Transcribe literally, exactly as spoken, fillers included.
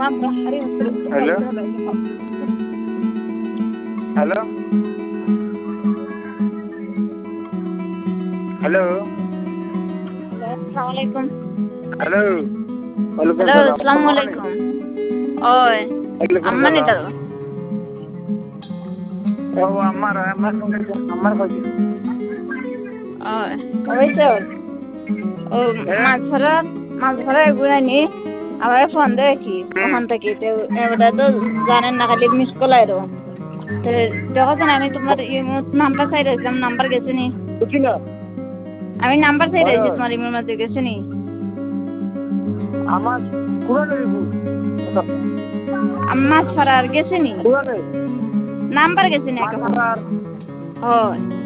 Hello hello hello আসসালামু আলাইকুম। Hello ওয়ালাইকুম হ্যালো সালাম আসসালামু আলাইকুম। ওই ওয়ালাইকুম আম্মানি সালাম দাও ও আমার আমার আমার কাছে ওই অবশ্য ও মাছ ধরা মাছ ধরা এগুলো নি আবার ফোন দেয় কি ওখান থেকে তো এবার তো জানেন না খালি মিস কল আইরো তো দেখো না আমি তোমার নাম্বার চাই রয়েছিলাম নাম্বার গেছে নি বুঝছি না আমি নাম্বার চাই রয়েছি তোমার ইমের মাঝে গেছে নি আমার কুড়ানে মাছ ধরার গেছে নি কুড়ানে নাম্বার গেছে নি মাছ একটা ধরার হয়